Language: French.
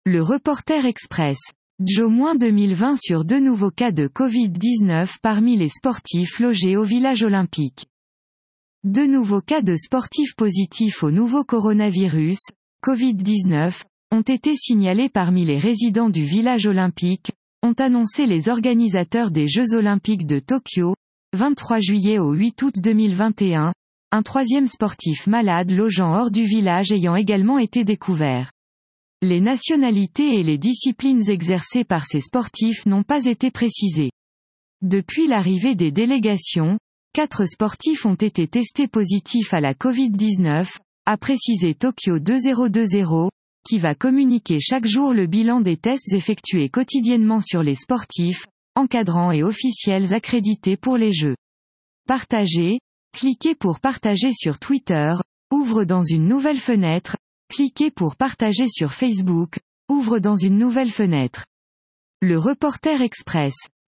Le Reporter Express. Joe-2020 sur 2 nouveaux cas de Covid-19 parmi les sportifs logés au village olympique. 2 nouveaux cas de sportifs positifs au nouveau coronavirus, Covid-19, ont été signalés parmi les résidents du village olympique, ont annoncé les organisateurs des Jeux olympiques de Tokyo, 23 juillet au 8 août 2021, un troisième sportif malade logeant hors du village ayant également été découvert. Les nationalités et les disciplines exercées par ces sportifs n'ont pas été précisées. Depuis l'arrivée des délégations, 4 sportifs ont été testés positifs à la Covid-19, a précisé Tokyo 2020, qui va communiquer chaque jour le bilan des tests effectués quotidiennement sur les sportifs, encadrants et officiels accrédités pour les Jeux. Partager, cliquez pour partager sur Twitter, ouvre dans une nouvelle fenêtre, cliquez pour partager sur Facebook, ouvre dans une nouvelle fenêtre. Le Reporter Express.